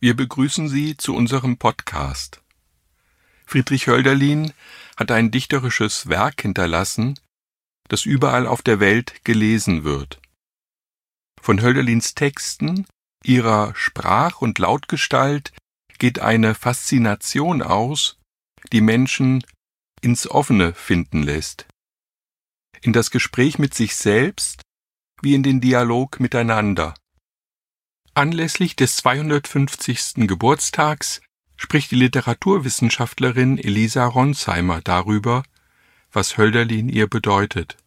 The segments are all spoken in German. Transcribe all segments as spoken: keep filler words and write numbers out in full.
Wir begrüßen Sie zu unserem Podcast. Friedrich Hölderlin hat ein dichterisches Werk hinterlassen, das überall auf der Welt gelesen wird. Von Hölderlins Texten, ihrer Sprach- und Lautgestalt geht eine Faszination aus, die Menschen ins Offene finden lässt, in das Gespräch mit sich selbst wie in den Dialog miteinander. Anlässlich des zweihundertfünfzigsten Geburtstags spricht die Literaturwissenschaftlerin Elisa Ronsheimer darüber, was Hölderlin ihr bedeutet.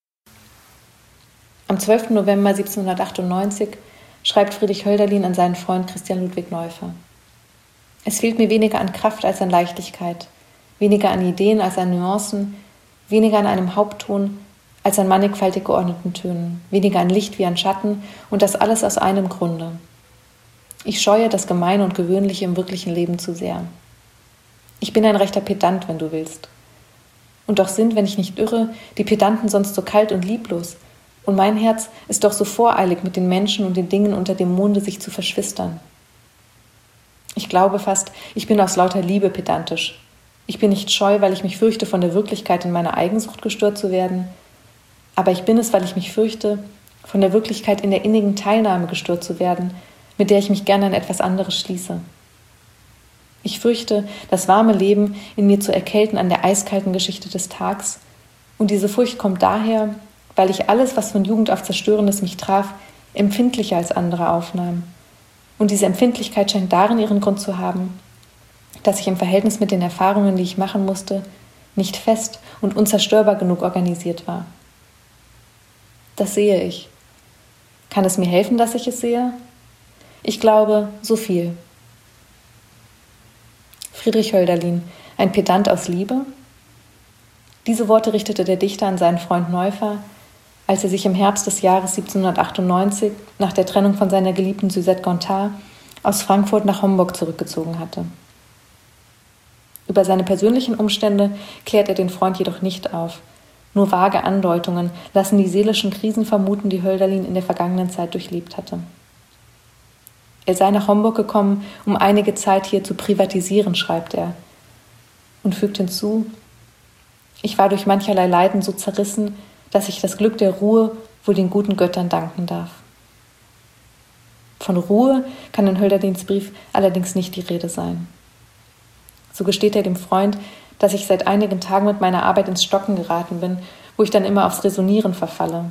Am zwölften November siebzehnhundertachtundneunzig schreibt Friedrich Hölderlin an seinen Freund Christian Ludwig Neuffer: Es fehlt mir weniger an Kraft als an Leichtigkeit, weniger an Ideen als an Nuancen, weniger an einem Hauptton als an mannigfaltig geordneten Tönen, weniger an Licht wie an Schatten, und das alles aus einem Grunde. Ich scheue das Gemeine und Gewöhnliche im wirklichen Leben zu sehr. Ich bin ein rechter Pedant, wenn du willst. Und doch sind, wenn ich nicht irre, die Pedanten sonst so kalt und lieblos, und mein Herz ist doch so voreilig, mit den Menschen und den Dingen unter dem Monde sich zu verschwistern. Ich glaube fast, ich bin aus lauter Liebe pedantisch. Ich bin nicht scheu, weil ich mich fürchte, von der Wirklichkeit in meiner Eigensucht gestört zu werden, aber ich bin es, weil ich mich fürchte, von der Wirklichkeit in der innigen Teilnahme gestört zu werden, mit der ich mich gerne an etwas anderes schließe. Ich fürchte, das warme Leben in mir zu erkälten an der eiskalten Geschichte des Tags, und diese Furcht kommt daher, weil ich alles, was von Jugend auf Zerstörendes mich traf, empfindlicher als andere aufnahm. Und diese Empfindlichkeit scheint darin ihren Grund zu haben, dass ich im Verhältnis mit den Erfahrungen, die ich machen musste, nicht fest und unzerstörbar genug organisiert war. Das sehe ich. Kann es mir helfen, dass ich es sehe? Ich glaube, so viel. Friedrich Hölderlin, ein Pedant aus Liebe? Diese Worte richtete der Dichter an seinen Freund Neuffer, als er sich im Herbst des Jahres siebzehnhundertachtundneunzig nach der Trennung von seiner geliebten Suzette Gontard aus Frankfurt nach Homburg zurückgezogen hatte. Über seine persönlichen Umstände klärt er den Freund jedoch nicht auf. Nur vage Andeutungen lassen die seelischen Krisen vermuten, die Hölderlin in der vergangenen Zeit durchlebt hatte. Er sei nach Homburg gekommen, um einige Zeit hier zu privatisieren, schreibt er, und fügt hinzu: Ich war durch mancherlei Leiden so zerrissen, dass ich das Glück der Ruhe wohl den guten Göttern danken darf. Von Ruhe kann in Hölderlins Brief allerdings nicht die Rede sein. So gesteht er dem Freund, dass ich seit einigen Tagen mit meiner Arbeit ins Stocken geraten bin, wo ich dann immer aufs Resonieren verfalle.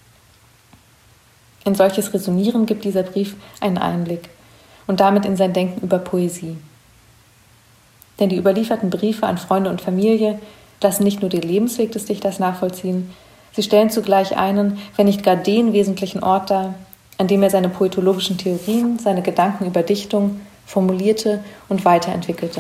In solches Resonieren gibt dieser Brief einen Einblick und damit in sein Denken über Poesie. Denn die überlieferten Briefe an Freunde und Familie lassen nicht nur den Lebensweg des Dichters nachvollziehen, sie stellen zugleich einen, wenn nicht gar den wesentlichen Ort dar, an dem er seine poetologischen Theorien, seine Gedanken über Dichtung formulierte und weiterentwickelte.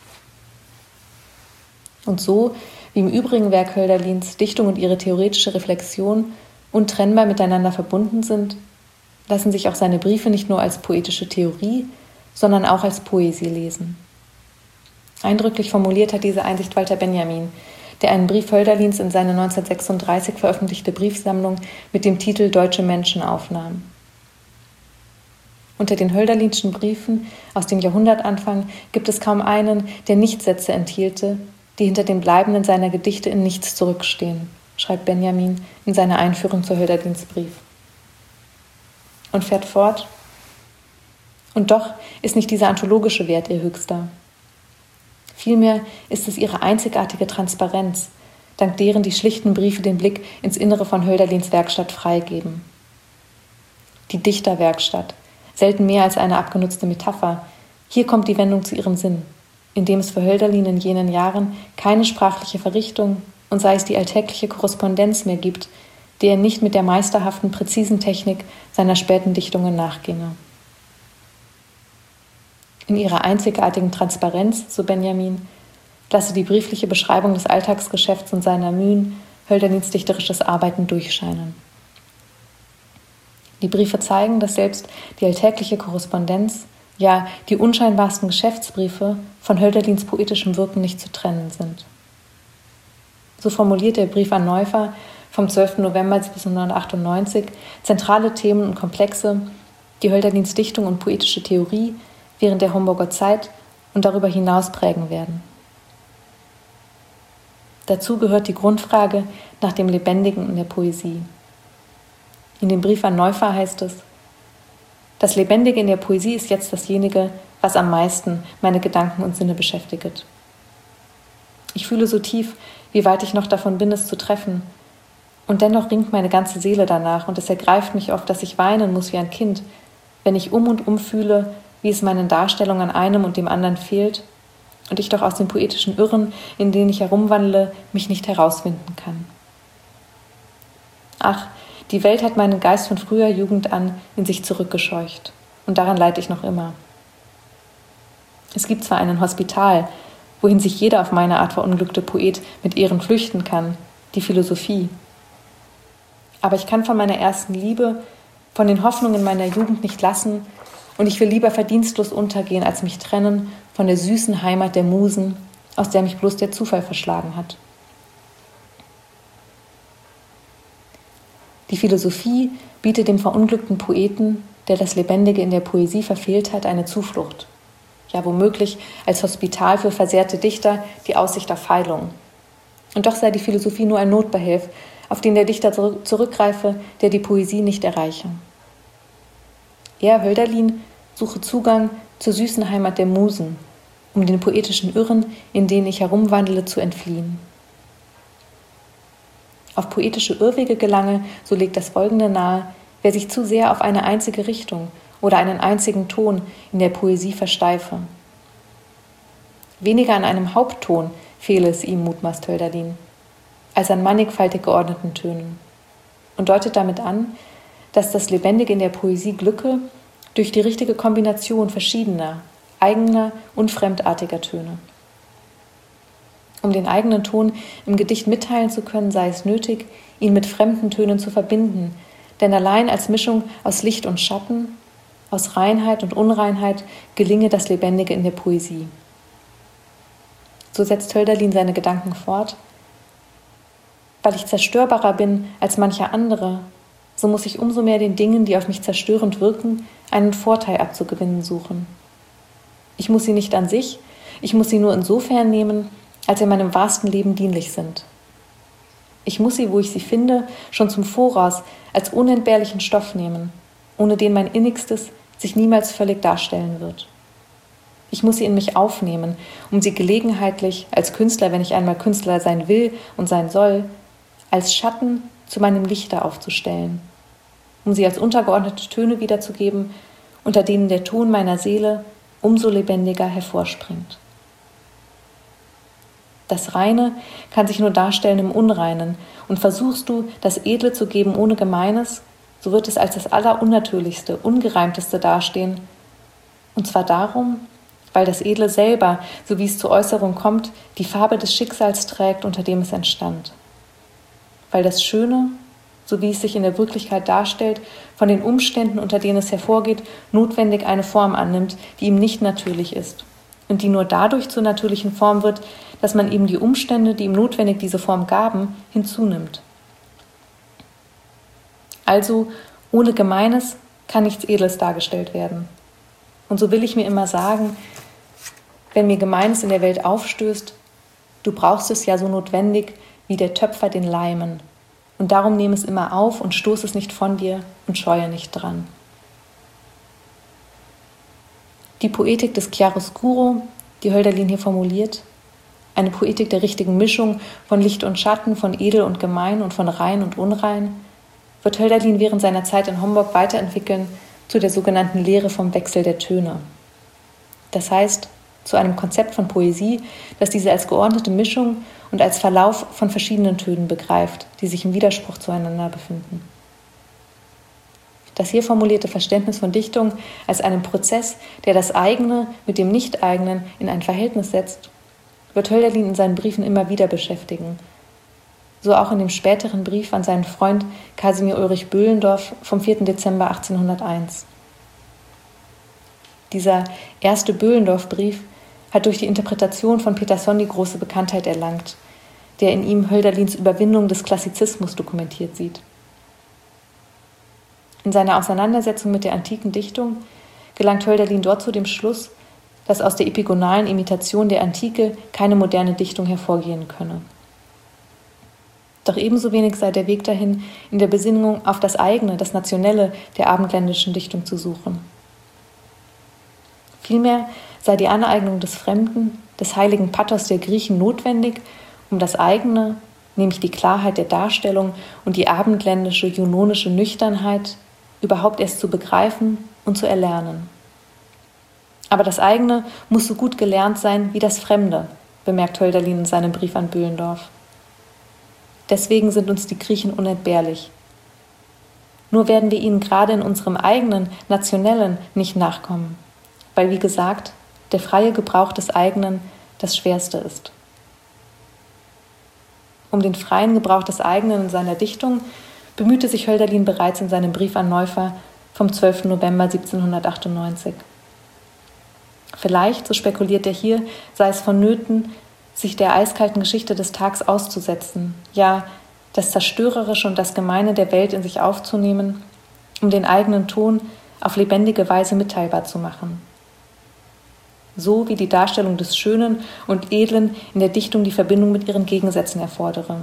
Und so, wie im übrigen Werk Hölderlins Dichtung und ihre theoretische Reflexion untrennbar miteinander verbunden sind, lassen sich auch seine Briefe nicht nur als poetische Theorie, sondern auch als Poesie lesen. Eindrücklich formuliert hat diese Einsicht Walter Benjamin, der einen Brief Hölderlins in seine neunzehnhundertsechsunddreißig veröffentlichte Briefsammlung mit dem Titel Deutsche Menschen aufnahm. Unter den Hölderlinschen Briefen aus dem Jahrhundertanfang gibt es kaum einen, der Nichtsätze enthielte, die hinter dem Bleibenden seiner Gedichte in nichts zurückstehen, schreibt Benjamin in seiner Einführung zu Hölderlins Brief. Und fährt fort: Und doch ist nicht dieser anthologische Wert ihr höchster. Vielmehr ist es ihre einzigartige Transparenz, dank deren die schlichten Briefe den Blick ins Innere von Hölderlins Werkstatt freigeben. Die Dichterwerkstatt, selten mehr als eine abgenutzte Metapher, hier kommt die Wendung zu ihrem Sinn, indem es für Hölderlin in jenen Jahren keine sprachliche Verrichtung und sei es die alltägliche Korrespondenz mehr gibt, die er nicht mit der meisterhaften, präzisen Technik seiner späten Dichtungen nachginge. In ihrer einzigartigen Transparenz, so Benjamin, lasse die briefliche Beschreibung des Alltagsgeschäfts und seiner Mühen Hölderlins dichterisches Arbeiten durchscheinen. Die Briefe zeigen, dass selbst die alltägliche Korrespondenz, ja die unscheinbarsten Geschäftsbriefe von Hölderlins poetischem Wirken nicht zu trennen sind. So formuliert der Brief an Neuffer vom zwölften November siebzehnhundertachtundneunzig zentrale Themen und Komplexe, die Hölderlins Dichtung und poetische Theorie während der Homburger Zeit und darüber hinaus prägen werden. Dazu gehört die Grundfrage nach dem Lebendigen in der Poesie. In dem Brief an Neufer heißt es: Das Lebendige in der Poesie ist jetzt dasjenige, was am meisten meine Gedanken und Sinne beschäftigt. Ich fühle so tief, wie weit ich noch davon bin, es zu treffen. Und dennoch ringt meine ganze Seele danach und es ergreift mich oft, dass ich weinen muss wie ein Kind, wenn ich um und um fühle, wie es meinen Darstellungen an einem und dem anderen fehlt und ich doch aus den poetischen Irren, in denen ich herumwandle, mich nicht herauswinden kann. Ach, die Welt hat meinen Geist von früher Jugend an in sich zurückgescheucht und daran leide ich noch immer. Es gibt zwar einen Hospital, wohin sich jeder auf meine Art verunglückte Poet mit Ehren flüchten kann, die Philosophie. Aber ich kann von meiner ersten Liebe, von den Hoffnungen meiner Jugend nicht lassen und ich will lieber verdienstlos untergehen, als mich trennen von der süßen Heimat der Musen, aus der mich bloß der Zufall verschlagen hat. Die Philosophie bietet dem verunglückten Poeten, der das Lebendige in der Poesie verfehlt hat, eine Zuflucht. Ja, womöglich als Hospital für versehrte Dichter die Aussicht auf Heilung. Und doch sei die Philosophie nur ein Notbehelf, auf den der Dichter zurückgreife, der die Poesie nicht erreiche. Er, Hölderlin, suche Zugang zur süßen Heimat der Musen, um den poetischen Irren, in denen ich herumwandle, zu entfliehen. Auf poetische Irrwege gelange, so legt das Folgende nahe, wer sich zu sehr auf eine einzige Richtung oder einen einzigen Ton in der Poesie versteife. Weniger an einem Hauptton fehle es ihm, mutmaßt Hölderlin, als an mannigfaltig geordneten Tönen und deutet damit an, dass das Lebendige in der Poesie glücke durch die richtige Kombination verschiedener, eigener und fremdartiger Töne. Um den eigenen Ton im Gedicht mitteilen zu können, sei es nötig, ihn mit fremden Tönen zu verbinden, denn allein als Mischung aus Licht und Schatten, aus Reinheit und Unreinheit gelinge das Lebendige in der Poesie. So setzt Hölderlin seine Gedanken fort: Weil ich zerstörbarer bin als mancher andere, so muss ich umso mehr den Dingen, die auf mich zerstörend wirken, einen Vorteil abzugewinnen suchen. Ich muss sie nicht an sich, ich muss sie nur insofern nehmen, als sie meinem wahrsten Leben dienlich sind. Ich muss sie, wo ich sie finde, schon zum Voraus als unentbehrlichen Stoff nehmen, ohne den mein Innigstes sich niemals völlig darstellen wird. Ich muss sie in mich aufnehmen, um sie gelegenheitlich als Künstler, wenn ich einmal Künstler sein will und sein soll, als Schatten zu meinem Lichte aufzustellen, um sie als untergeordnete Töne wiederzugeben, unter denen der Ton meiner Seele umso lebendiger hervorspringt. Das Reine kann sich nur darstellen im Unreinen, und versuchst du, das Edle zu geben ohne Gemeines, so wird es als das Allerunnatürlichste, Ungereimteste dastehen, und zwar darum, weil das Edle selber, so wie es zur Äußerung kommt, die Farbe des Schicksals trägt, unter dem es entstand. Weil das Schöne, so wie es sich in der Wirklichkeit darstellt, von den Umständen, unter denen es hervorgeht, notwendig eine Form annimmt, die ihm nicht natürlich ist und die nur dadurch zur natürlichen Form wird, dass man eben die Umstände, die ihm notwendig diese Form gaben, hinzunimmt. Also, ohne Gemeines kann nichts Edles dargestellt werden. Und so will ich mir immer sagen, wenn mir Gemeines in der Welt aufstößt, du brauchst es ja so notwendig wie der Töpfer den Leimen. Und darum nehme es immer auf und stoß es nicht von dir und scheue nicht dran. Die Poetik des Chiaroscuro, die Hölderlin hier formuliert, eine Poetik der richtigen Mischung von Licht und Schatten, von edel und gemein und von rein und unrein, wird Hölderlin während seiner Zeit in Homburg weiterentwickeln zu der sogenannten Lehre vom Wechsel der Töne. Das heißt, zu einem Konzept von Poesie, das diese als geordnete Mischung und als Verlauf von verschiedenen Tönen begreift, die sich im Widerspruch zueinander befinden. Das hier formulierte Verständnis von Dichtung als einem Prozess, der das Eigene mit dem Nicht-Eigenen in ein Verhältnis setzt, wird Hölderlin in seinen Briefen immer wieder beschäftigen. So auch in dem späteren Brief an seinen Freund Casimir Ulrich Böhlendorff vom vierten Dezember achtzehnhunderteins. Dieser erste Böhlendorff-Brief hat durch die Interpretation von Peter Sonny große Bekanntheit erlangt, der in ihm Hölderlins Überwindung des Klassizismus dokumentiert sieht. In seiner Auseinandersetzung mit der antiken Dichtung gelangt Hölderlin dort zu dem Schluss, dass aus der epigonalen Imitation der Antike keine moderne Dichtung hervorgehen könne. Doch ebenso wenig sei der Weg dahin, in der Besinnung auf das eigene, das Nationelle der abendländischen Dichtung zu suchen. Vielmehr sei die Aneignung des Fremden, des heiligen Pathos der Griechen notwendig, um das eigene, nämlich die Klarheit der Darstellung und die abendländische, junonische Nüchternheit überhaupt erst zu begreifen und zu erlernen. Aber das eigene muss so gut gelernt sein wie das Fremde, bemerkt Hölderlin in seinem Brief an Böhlendorf. Deswegen sind uns die Griechen unentbehrlich. Nur werden wir ihnen gerade in unserem eigenen, nationellen nicht nachkommen, weil, wie gesagt, der freie Gebrauch des eigenen das Schwerste ist. Um den freien Gebrauch des eigenen in seiner Dichtung bemühte sich Hölderlin bereits in seinem Brief an Neufer vom zwölften November siebzehnhundertachtundneunzig. Vielleicht, so spekuliert er hier, sei es vonnöten, sich der eiskalten Geschichte des Tags auszusetzen, ja, das Zerstörerische und das Gemeine der Welt in sich aufzunehmen, um den eigenen Ton auf lebendige Weise mitteilbar zu machen. So wie die Darstellung des Schönen und Edlen in der Dichtung die Verbindung mit ihren Gegensätzen erfordere.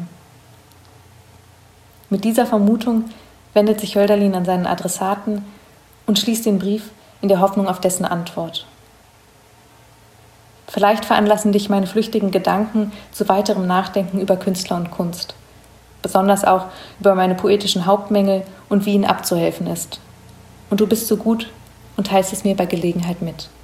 Mit dieser Vermutung wendet sich Hölderlin an seinen Adressaten und schließt den Brief in der Hoffnung auf dessen Antwort. Vielleicht veranlassen dich meine flüchtigen Gedanken zu weiterem Nachdenken über Künstler und Kunst, besonders auch über meine poetischen Hauptmängel und wie ihnen abzuhelfen ist. Und du bist so gut und teilst es mir bei Gelegenheit mit.